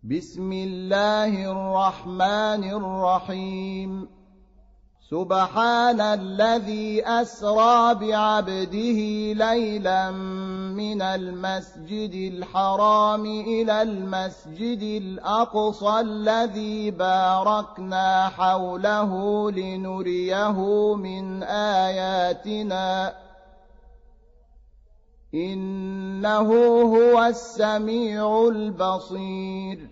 بسم الله الرحمن الرحيم سبحان الذي أسرى بعبده ليلا من المسجد الحرام إلى المسجد الأقصى الذي باركنا حوله لنريه من آياتنا إنه هو السميع البصير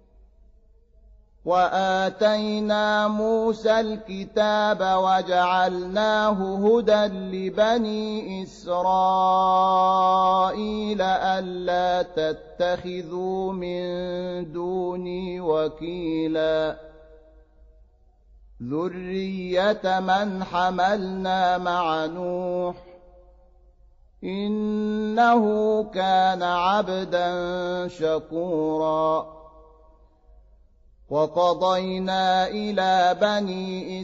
وآتينا موسى الكتاب وجعلناه هدى لبني إسرائيل ألا تتخذوا من دوني وكيلا ذرية من حملنا مع نوح إنه كان عبدا شكورا وقضينا إلى بني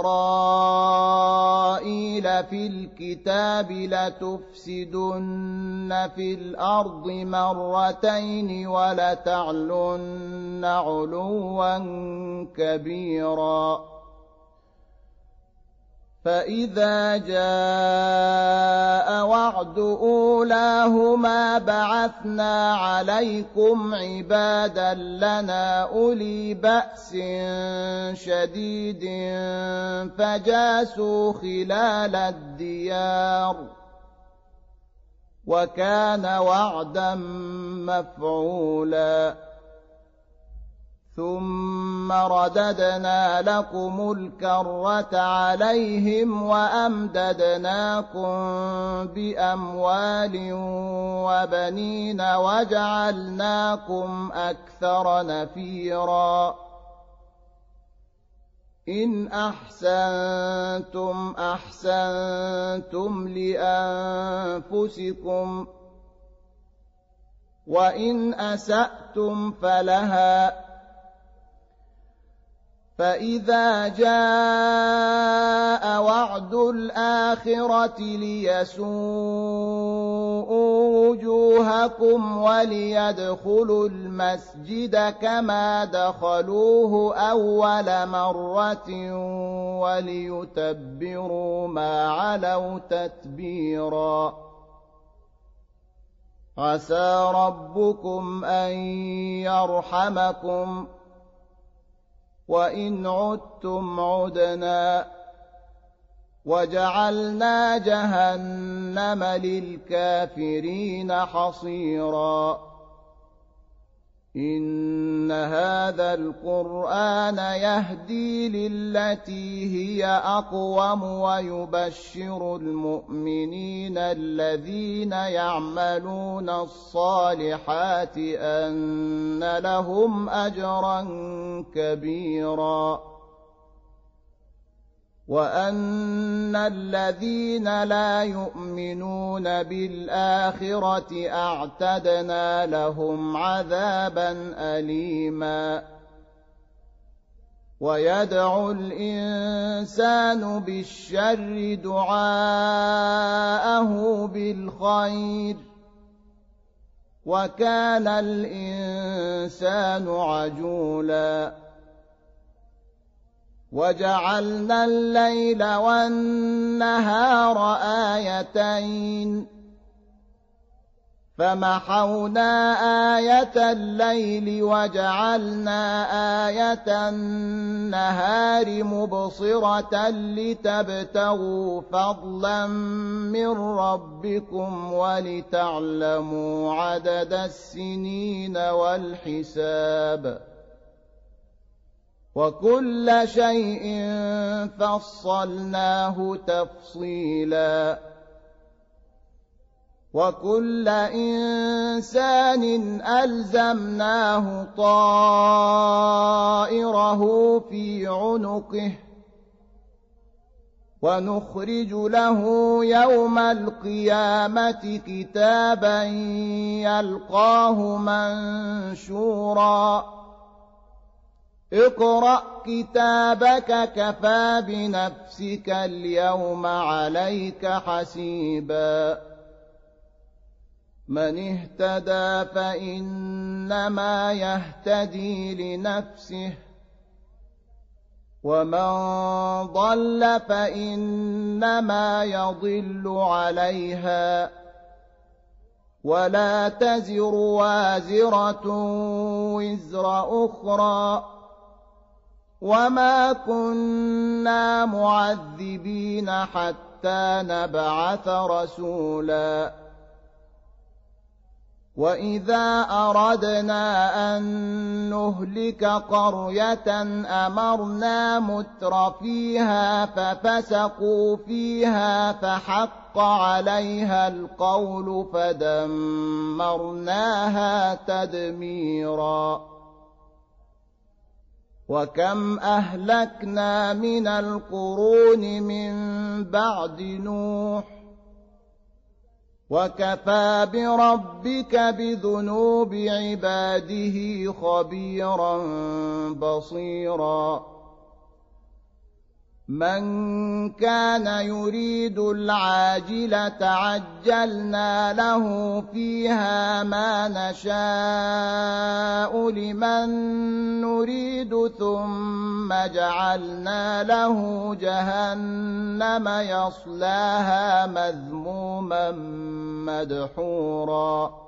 إسرائيل في الكتاب لتفسدن في الأرض مرتين ولتعلن علوا كبيرا فإذا جاء وعد أولاهما بعثنا عليكم عبادا لنا أولي بأس شديد فجاسوا خلال الديار وكان وعدا مفعولا ثم رددنا لكم الكرة عليهم وأمددناكم بأموال وبنين وجعلناكم أكثر نفيرا إن أحسنتم أحسنتم لأنفسكم وإن أسأتم فلها فإذا جاء وعد الآخرة ليسوءوا وجوهكم وليدخلوا المسجد كما دخلوه أول مرة وليتبروا ما علوا تتبيرا عسى ربكم أن يرحمكم وإن عدتم عدنا وجعلنا جهنم للكافرين حصيرا إن هذا القرآن يهدي للتي هي أقوم ويبشر المؤمنين الذين يعملون الصالحات أن لهم أجرا كبيرا وأن الذين لا يؤمنون بالآخرة أعتدنا لهم عذابا أليما ويدعو الإنسان بالشر دعاءه بالخير وكان الإنسان عجولا وجعلنا الليل والنهار آيتين فمحونا آية الليل وجعلنا آية النهار مبصرة لتبتغوا فضلا من ربكم ولتعلموا عدد السنين والحساب وكل شيء فصلناه تفصيلا وكل إنسان ألزمناه طائره في عنقه ونخرج له يوم القيامة كتابا يلقاه منشورا اقرأ كتابك كفى بنفسك اليوم عليك حسيبا من اهتدى فإنما يهتدي لنفسه ومن ضل فإنما يضل عليها ولا تزر وازرة وزر أخرى وما كنا معذبين حتى نبعث رسولا وإذا أردنا أن نهلك قرية أمرنا مترفيها ففسقوا فيها فحق عليها القول فدمرناها تدميرا وكم أهلكنا من القرون من بعد نوح وكفى بربك بذنوب عباده خبيرا بصيرا من كان يريد العاجلة عجلنا له فيها ما نشاء لمن نريد ثم جعلنا له جهنم يصلاها مذموما مدحورا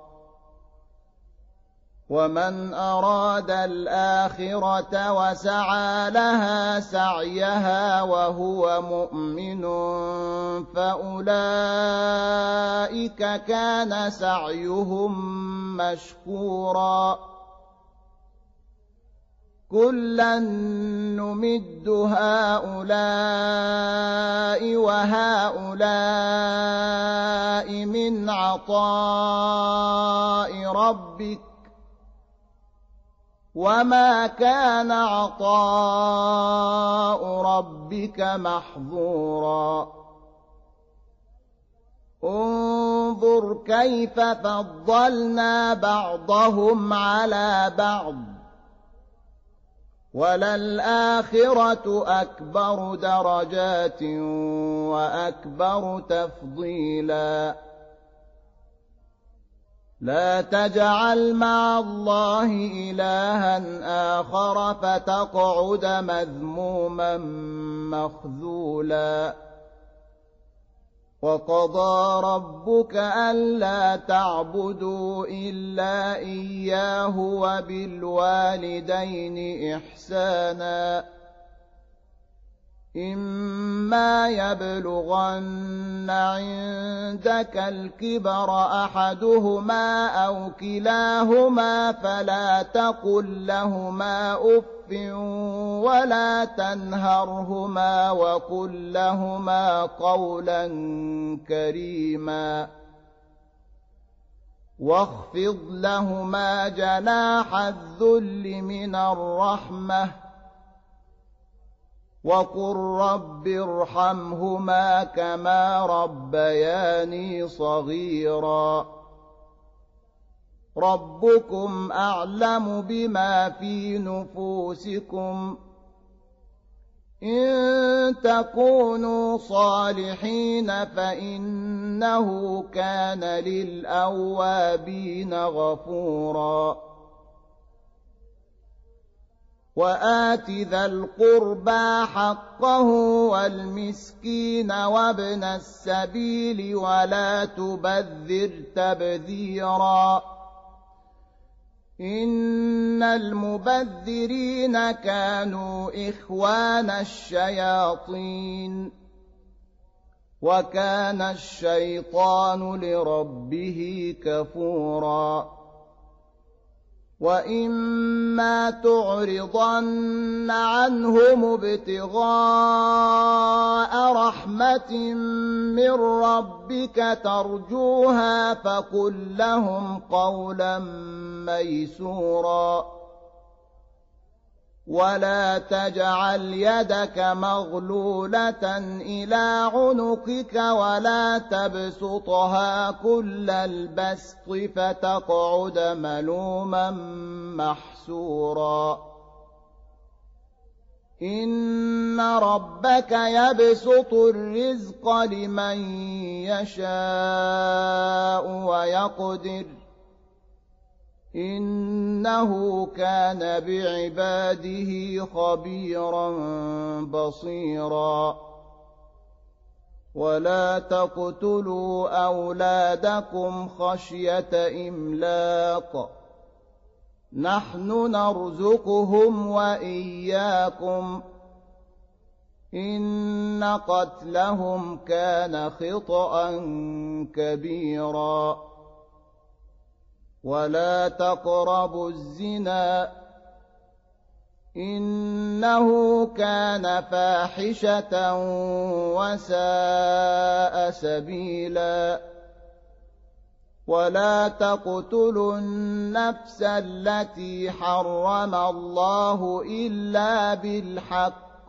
ومن أراد الآخرة وسعى لها سعيها وهو مؤمن فأولئك كان سعيهم مشكورا كلا نمد هؤلاء وهؤلاء من عطاء ربك وما كان عطاء ربك محظورا انظر كيف فضلنا بعضهم على بعض وللآخرة أكبر درجات وأكبر تفضيلا لا تجعل مع الله إلها آخر فتقعد مذموما مخذولا وقضى ربك ألا تعبدوا إلا إياه وبالوالدين إحسانا إما يبلغن عندك الكبر أحدهما أو كلاهما فلا تقل لهما أف ولا تنهرهما وقل لهما قولا كريما واخفض لهما جناح الذل من الرحمة وقل رب ارحمهما كما ربياني صغيرا ربكم أعلم بما في نفوسكم إن تكونوا صالحين فإنه كان للأوابين غفورا وآت ذا القربى حقه والمسكين وابن السبيل ولا تبذر تبذيرا إن المبذرين كانوا إخوان الشياطين وكان الشيطان لربه كفورا وإما تعرضن عنهم ابتغاء رحمة من ربك ترجوها فقل لهم قولا ميسورا ولا تجعل يدك مغلولة إلى عنقك ولا تبسطها كل البسط فتقعد ملوما محسورا إن ربك يبسط الرزق لمن يشاء ويقدر إنه كان بعباده خبيرا بصيرا ولا تقتلوا أولادكم خشية إملاق نحن نرزقهم وإياكم إن قتلهم كان خطأ كبيرا ولا تقربوا الزنا إنه كان فاحشة وساء سبيلا ولا تقتلوا النفس التي حرم الله إلا بالحق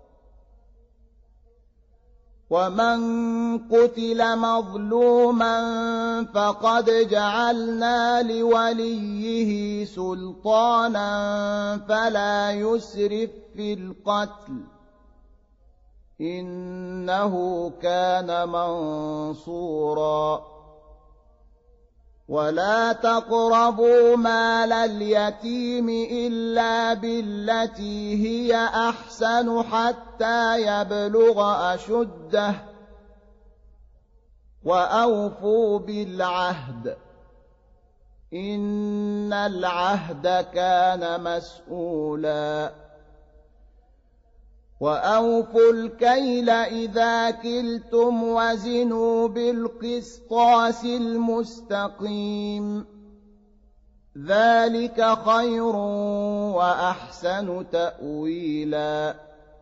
ومن قتل مظلوما فقد جعلنا لوليه سلطانا فلا يسرف في القتل إنه كان منصورا ولا تقربوا مال اليتيم إلا بالتي هي أحسن حتى يبلغ أشده وأوفوا بالعهد إن العهد كان مسؤولا وأوفوا الكيل إذا كلتم وزنوا بالقسطاس المستقيم ذلك خير وأحسن تأويلا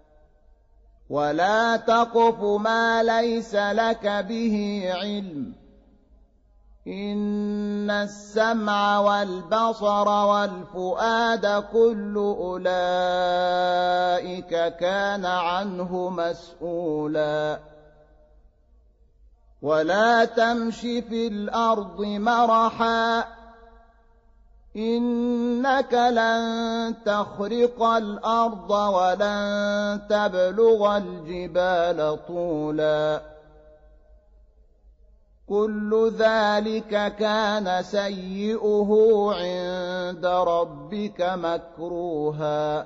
ولا تقف ما ليس لك به علم إن السمع والبصر والفؤاد كل أولئك كان عنه مسؤولا ولا تمش في الأرض مرحا إنك لن تخرق الأرض ولن تبلغ الجبال طولا كل ذلك كان سيئه عند ربك مكروها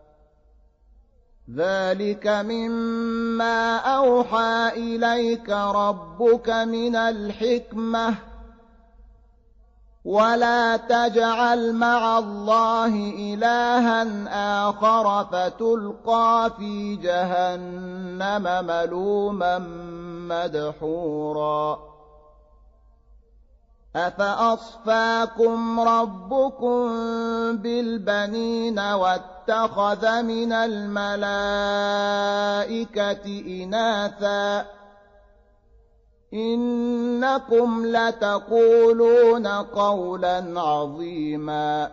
ذلك مما أوحى إليك ربك من الحكمة ولا تجعل مع الله إلها آخر فتلقى في جهنم ملوما مدحورا أفأصفاكم ربكم بالبنين واتخذ من الملائكة إناثا إنكم لتقولون قولا عظيما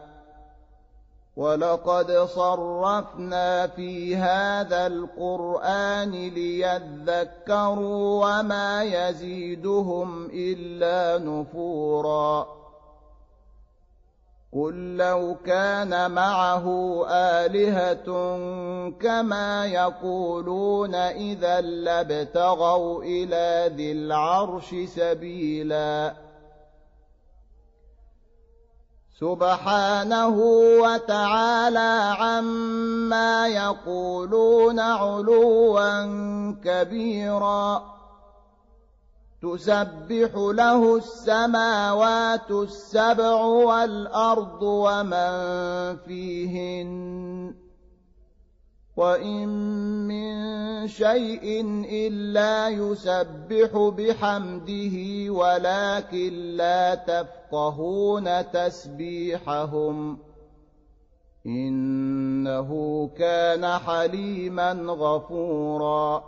ولقد صرفنا في هذا القرآن ليذكروا وما يزيدهم إلا نفورا قل لو كان معه آلهة كما يقولون إذا لابتغوا إلى ذي العرش سبيلا سبحانه وتعالى عما يقولون علوا كبيرا تسبح له السماوات السبع والأرض ومن فيهن وإن من شيء إلا يسبح بحمده ولكن لا تفقهون تسبيحهم إنه كان حليما غفورا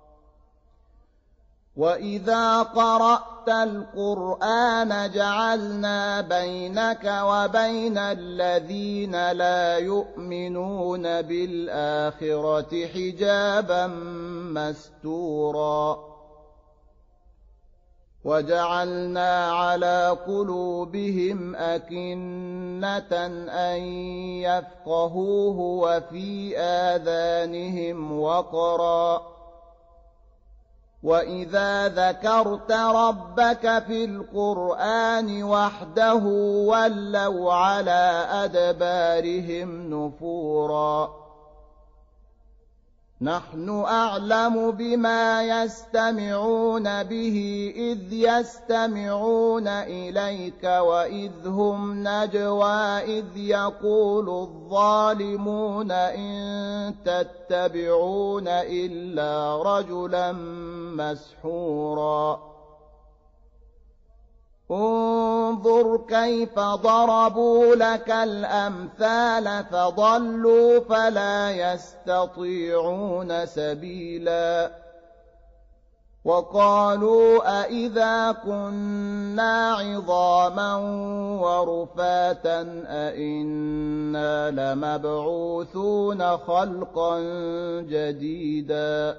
وإذا قرأت القرآن جعلنا بينك وبين الذين لا يؤمنون بالآخرة حجابا مستورا وجعلنا على قلوبهم أكنة أن يفقهوه وفي آذانهم وقرا وإذا ذكرت ربك في القرآن وحده ولوا على أدبارهم نفورا نحن أعلم بما يستمعون به إذ يستمعون إليك وإذ هم نجوى إذ يقول الظالمون إن تتبعون إلا رجلا مسحورا انظر كيف ضربوا لك الأمثال فضلوا فلا يستطيعون سبيلا وقالوا أئذا كنا عظاما ورفاتا أئنا لمبعوثون خلقا جديدا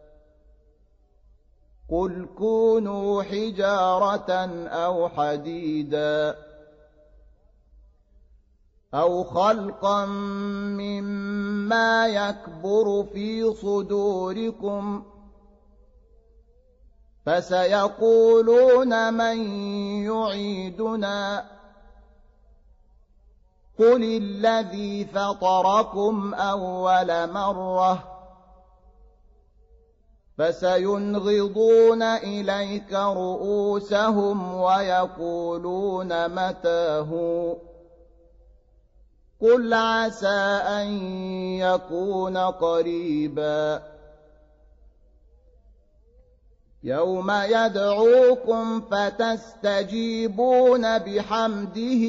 قل كونوا حجارة أو حديدا أو خلقا مما يكبر في صدوركم فسيقولون من يعيدنا قل الذي فطركم أول مرة فسينغضون إليك رؤوسهم ويقولون متى هو قل عسى أن يكون قريبا يوم يدعوكم فتستجيبون بحمده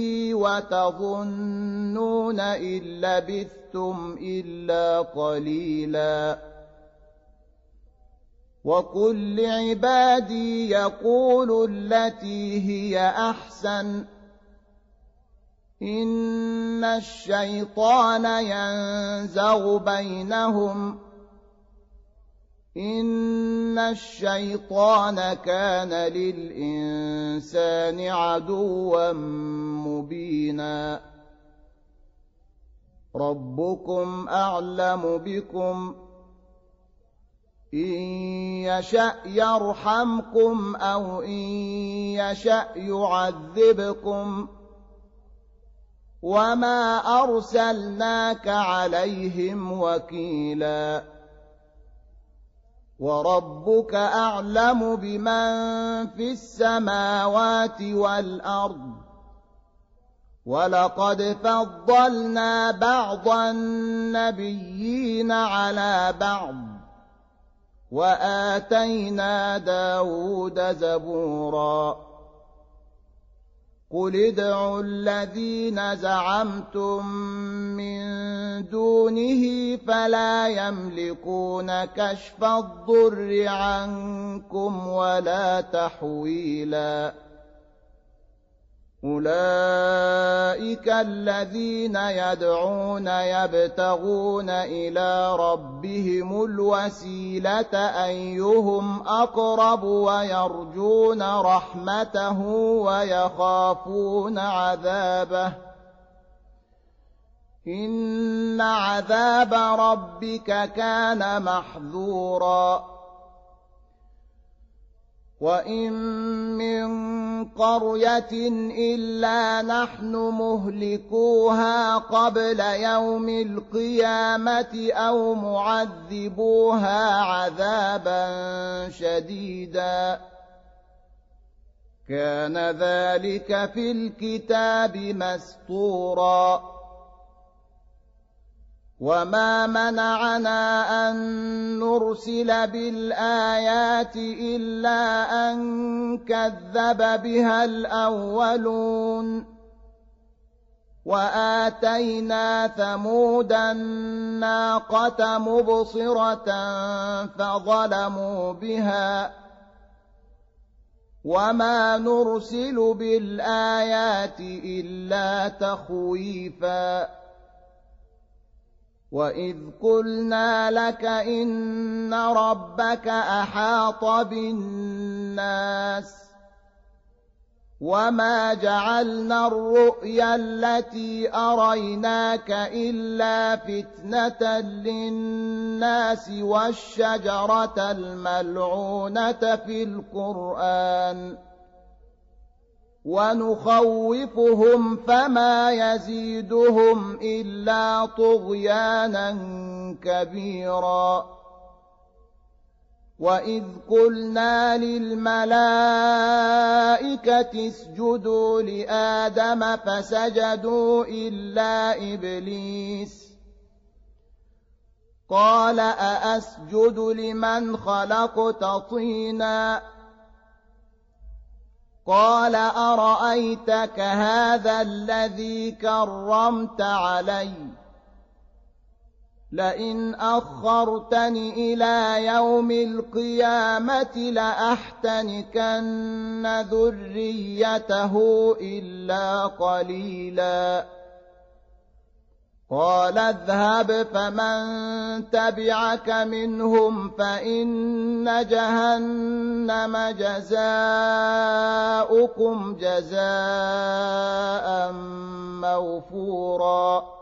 وتظنون إن لبثتم إلا قليلا وقل لعبادي يقولوا التي هي أحسن إن الشيطان ينزغ بينهم إن الشيطان كان للإنسان عدوا مبينا ربكم أعلم بكم إن يشأ يرحمكم أو إن يشأ يعذبكم وما أرسلناك عليهم وكيلا وربك أعلم بمن في السماوات والأرض ولقد فضلنا بعض النبيين على بعض وآتينا داود زبورا قل ادعوا الذين زعمتم من دونه فلا يملكون كشف الضر عنكم ولا تحويلا أولئك الذين يدعون يبتغون إلى ربهم الوسيلة أيهم أقرب ويرجون رحمته ويخافون عذابه إن عذاب ربك كان محذورا وإن من قرية إلا نحن مهلكوها قبل يوم القيامة أو معذبوها عذابا شديدا كان ذلك في الكتاب مسطورا وما منعنا أن نرسل بالآيات إلا أن كذب بها الأولون وآتينا ثمود الناقة مبصرة فظلموا بها وما نرسل بالآيات إلا تخويفا وإذ قلنا لك إن ربك أحاط بالناس وما جعلنا الرؤيا التي أريناك إلا فتنة للناس والشجرة الملعونة في القرآن ونخوفهم فما يزيدهم إلا طغيانا كبيرا وإذ قلنا للملائكة اسجدوا لآدم فسجدوا إلا إبليس قال أأسجد لمن خلقت طينا قال أرأيتك هذا الذي كرمت علي لئن أخرتني إلى يوم القيامة لأحتنكن ذريته إلا قليلا قال اذهب فمن تبعك منهم فإن جهنم جزاؤكم جزاء موفورا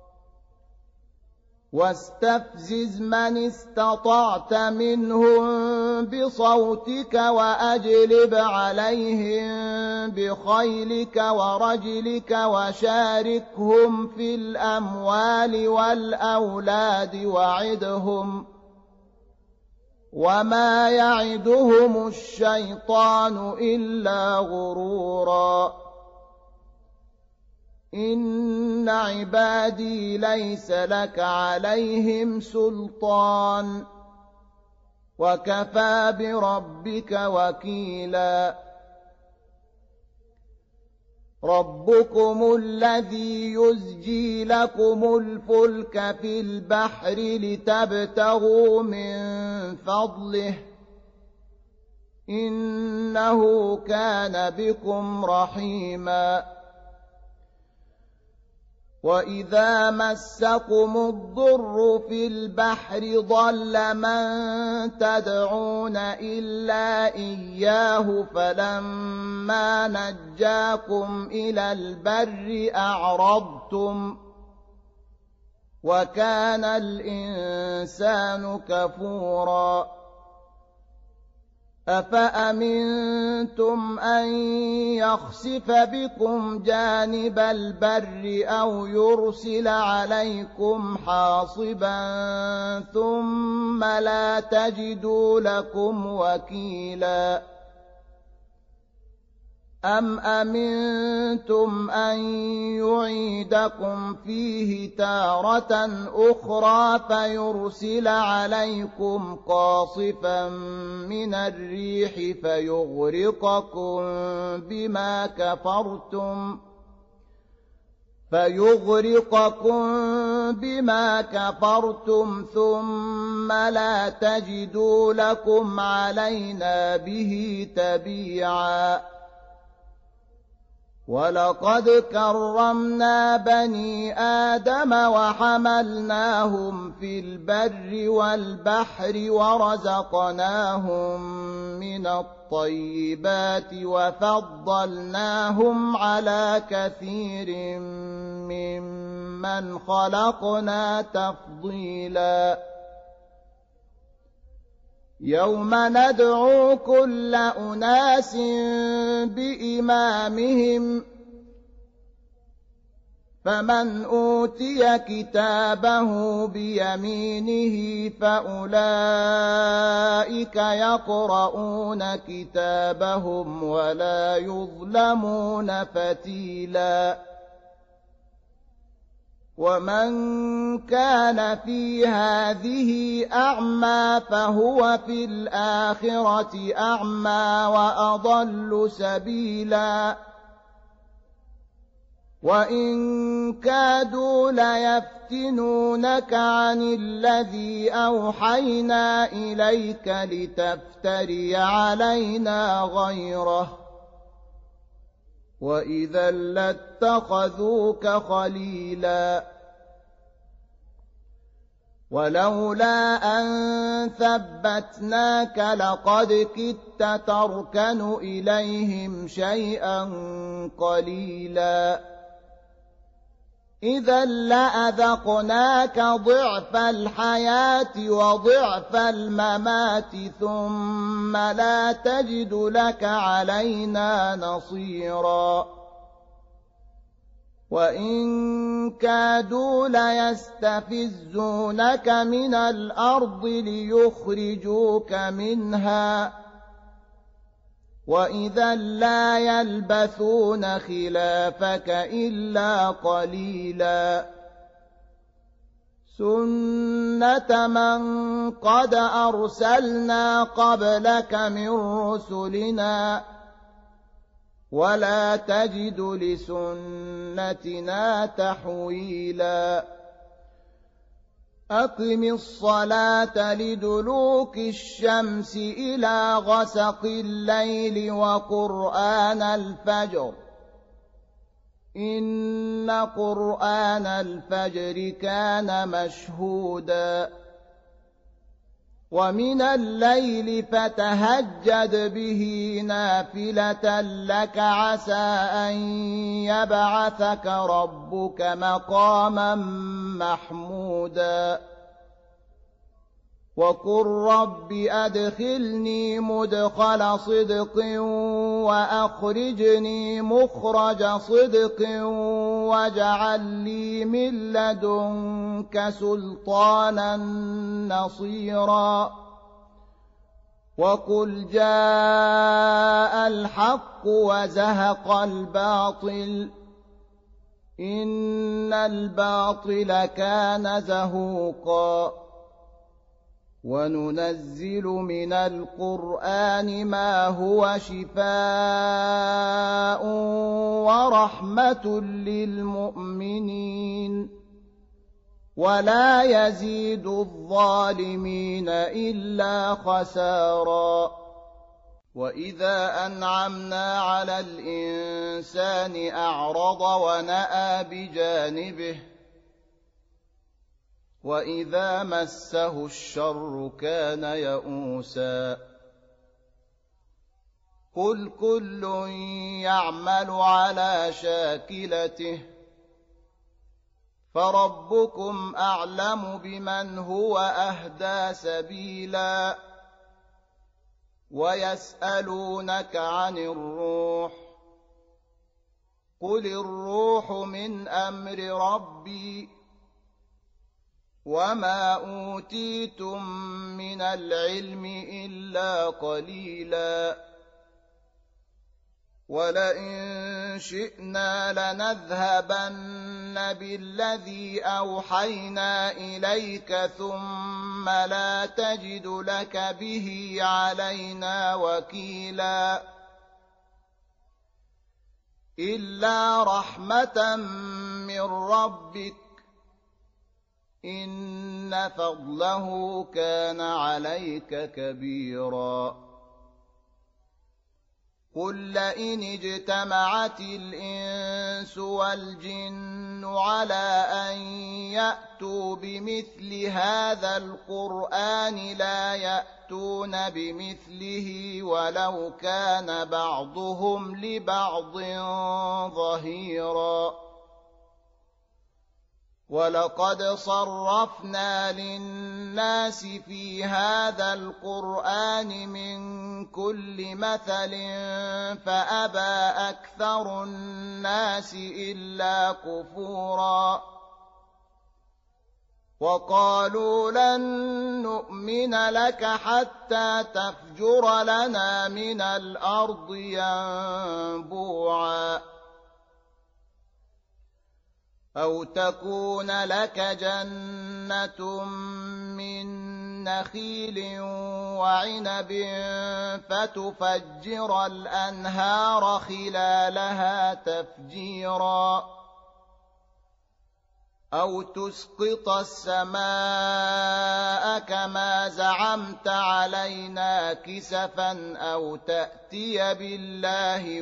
واستفزز من استطعت منهم بصوتك وأجلب عليهم بخيلك ورجلك وشاركهم في الأموال والأولاد وعدهم وما يعدهم الشيطان إلا غرورا إن عبادي ليس لك عليهم سلطان وكفى بربك وكيلا ربكم الذي يزجي لكم الفلك في البحر لتبتغوا من فضله إنه كان بكم رحيما وإذا مسكم الضر في البحر ضل من تدعون إلا إياه فلما نجاكم إلى البر أعرضتم وكان الإنسان كفورا أفأمنتم أن يخسف بكم جانب البر أو يرسل عليكم حاصبا ثم لا تجدوا لكم وكيلا أم أمنتم أن يعيدكم فيه تارة أخرى فيرسل عليكم قاصفا من الريح فيغرقكم بما كفرتم ثم لا تجدوا لكم علينا به تبيعا ولقد كرمنا بني آدم وحملناهم في البر والبحر ورزقناهم من الطيبات وفضلناهم على كثير ممن خلقنا تفضيلا يوم ندعو كل أناس بإمامهم فمن أوتي كتابه بيمينه فأولئك يقرؤون كتابهم ولا يظلمون فتيلا ومن كان في هذه أعمى فهو في الآخرة أعمى وأضل سبيلا وإن كادوا ليفتنونك عن الذي أوحينا إليك لتفتري علينا غيره وإذا لاتخذوك خليلا ولولا أن ثبتناك لقد كدت تركن إليهم شيئا قليلا إذا لأذقناك ضعف الحياة وضعف الممات ثم لا تجد لك علينا نصيرا وإن كادوا ليستفزونك من الأرض ليخرجوك منها وإذا لا يلبثون خلافك إلا قليلا سنة من قد أرسلنا قبلك من رسلنا ولا تجد لسنتنا تحويلا أقم الصلاة لدلوك الشمس إلى غسق الليل وقرآن الفجر إن قرآن الفجر كان مشهودا ومن الليل فتهجد به نافلة لك عسى أن يبعثك ربك مقاما محمودا وقل رب أدخلني مدخل صدق وأخرجني مخرج صدق واجعل لي من لدنك سلطانا نصيرا وقل جاء الحق وزهق الباطل إن الباطل كان زهوقا وننزل من القرآن ما هو شفاء ورحمة للمؤمنين ولا يزيد الظالمين إلا خسارا وإذا أنعمنا على الإنسان أعرض ونأى بجانبه وإذا مسه الشر كان يئوسا قل كل يعمل على شاكلته فربكم أعلم بمن هو أهدى سبيلا ويسألونك عن الروح قل الروح من أمر ربي وما أوتيتم من العلم إلا قليلا ولئن شئنا لنذهبن بالذي أوحينا إليك ثم لا تجد لك به علينا وكيلا إلا رحمة من ربك إن فضله كان عليك كبيرا قل لئن اجتمعت الإنس والجن على أن يأتوا بمثل هذا القرآن لا يأتون بمثله ولو كان بعضهم لبعض ظهيرا ولقد صرفنا للناس في هذا القرآن من كل مثل فأبى أكثر الناس إلا كفورا وقالوا لن نؤمن لك حتى تفجر لنا من الأرض ينبوعا أو تكون لك جنة من نخيل وعنب فتفجر الأنهار خلالها تفجيرا أو تسقط السماء كما زعمت علينا كسفا أو تأتي بالله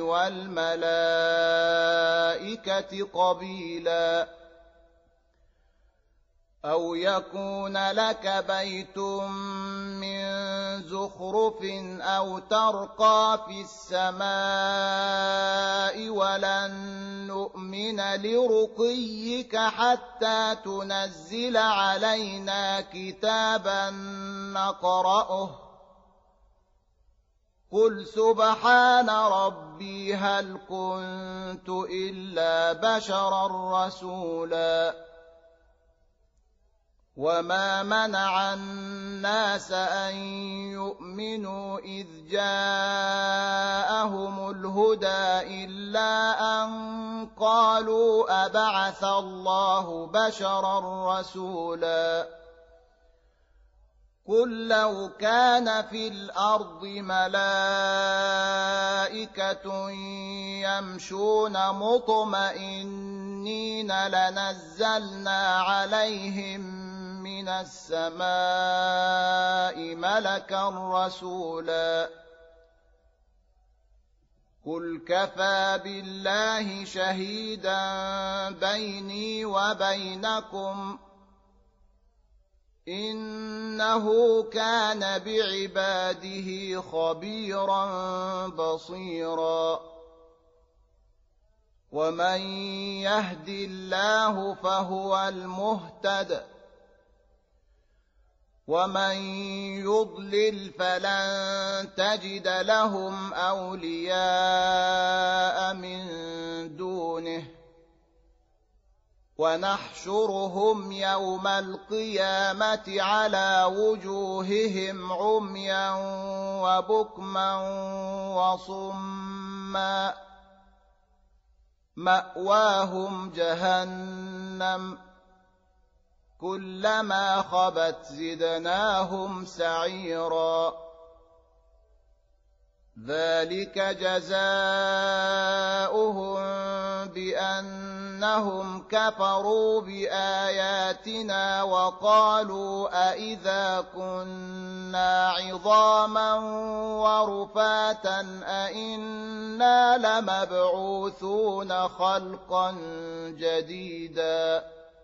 والملائكة قبيلا أو يكون لك بيت من زخرف أو ترقى في السماء ولن نؤمن لرقيك حتى تنزل علينا كتابا نقرأه قل سبحان ربي هل كنت إلا بشرا رسولا وما منع الناس أن يؤمنوا إذ جاءهم الهدى إلا أن قالوا أبعث الله بشرا رسولا قل لو كان في الأرض ملائكة يمشون مطمئنين لنزلنا عليهم من السماء ملكا رسولا قل كفى بالله شهيدا بيني وبينكم إنه كان بعباده خبيرا بصيرا ومن يهد الله فهو المهتد ومن يضلل فلن تجد لهم أولياء من دونه ونحشرهم يوم القيامة على وجوههم عميا وبكما وصما مأواهم جهنم كلما خبت زدناهم سعيرا ذلك جزاؤهم بأنهم كفروا بآياتنا وقالوا أئذا كنا عظاما ورفاتا أئنا لمبعوثون خلقا جديدا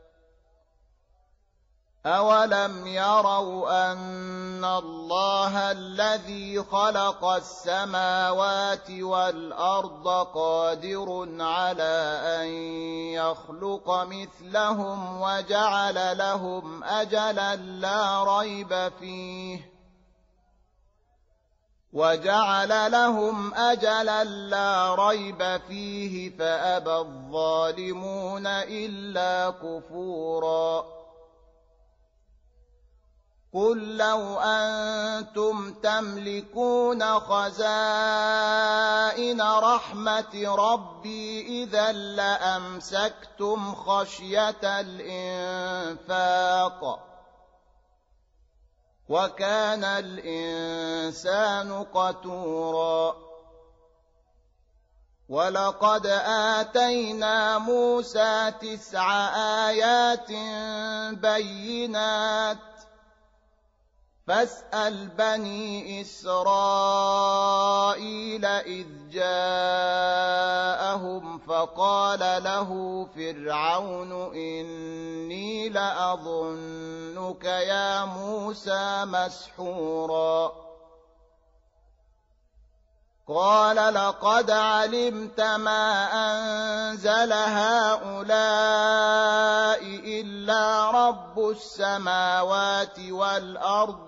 أولم يروا أن الله الذي خلق السماوات والأرض قادر على أن يخلق مثلهم وجعل لهم أجلا لا ريب فيه فأبى الظالمون إلا كفورا قل لو أنتم تملكون خزائن رحمة ربي إذا لأمسكتم خشية الإنفاق وكان الإنسان قتورا ولقد آتينا موسى 9 آيات بينات فاسأل بني إسرائيل إذ جاءهم فقال له فرعون إني لأظنك يا موسى مسحورا قال لقد علمت ما أنزل هؤلاء إلا رب السماوات والأرض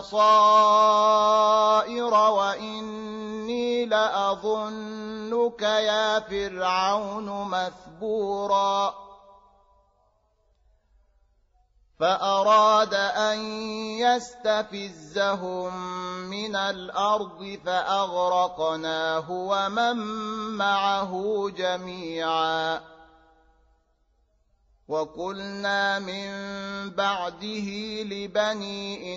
بصائر وإني لأظنك يا فرعون مثبورا فأراد أن يستفزهم من الأرض فأغرقناه ومن معه جميعا وقلنا من بعده لبني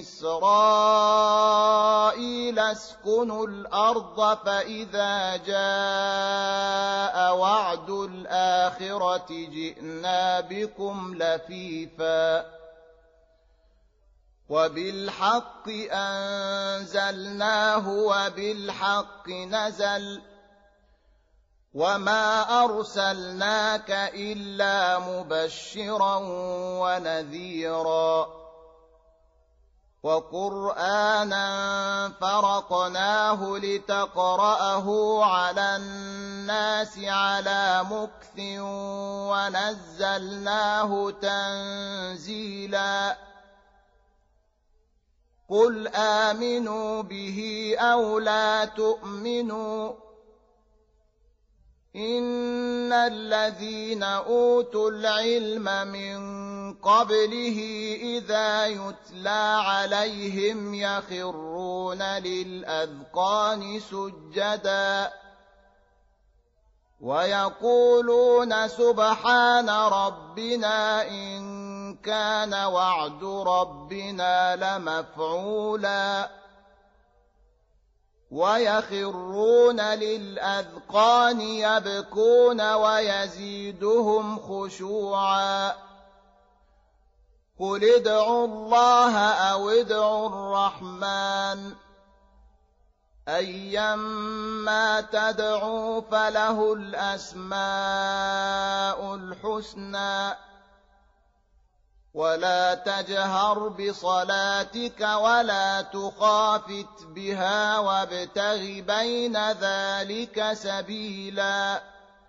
إسرائيل اسكنوا الأرض فإذا جاء وعد الآخرة جئنا بكم لفيفا وبالحق أنزلناه وبالحق نزل وما أرسلناك إلا مبشرا ونذيرا وقرآنا فرقناه لتقرأه على الناس على مكث ونزلناه تنزيلا قل آمنوا به أو لا تؤمنوا إن الذين أوتوا العلم من قبله إذا يتلى عليهم يخرون للأذقان سجدا ويقولون سبحان ربنا إن كان وعد ربنا لمفعولا ويخرون للأذقان يبكون ويزيدهم خشوعا قل ادعوا الله أو ادعوا الرحمن أيما تدعوا فله الأسماء الحسنى ولا تجهر بصلاتك ولا تخافت بها وابتغ بين ذلك سبيلا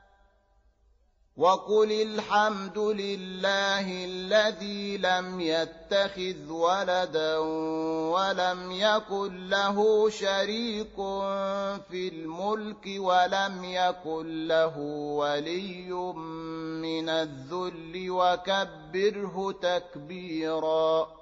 وقل الحمد لله الذي لم يتخذ ولدا ولم يكن له شريك في الملك ولم يكن له ولي من الذل وكبره تكبيرا